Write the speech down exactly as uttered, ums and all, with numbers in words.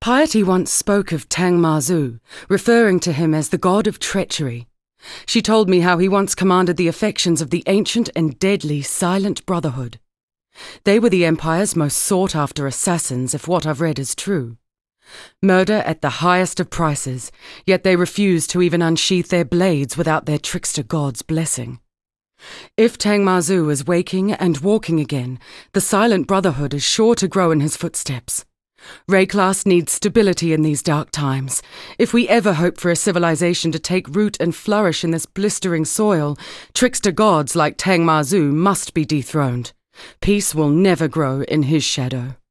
Piety once spoke of Tang Mazu, referring to him as the god of treachery. She told me how he once commanded the affections of the ancient and deadly Silent Brotherhood. They were the Empire's most sought-after assassins, if what I've read is true. Murder at the highest of prices, yet they refused to even unsheath their blades without their trickster god's blessing. If Tang Mazu is waking and walking again, the Silent Brotherhood is sure to grow in his footsteps. Wraeclast needs stability in these dark times. If we ever hope for a civilization to take root and flourish in this blistering soil, trickster gods like Tang Mazu must be dethroned. Peace will never grow in his shadow.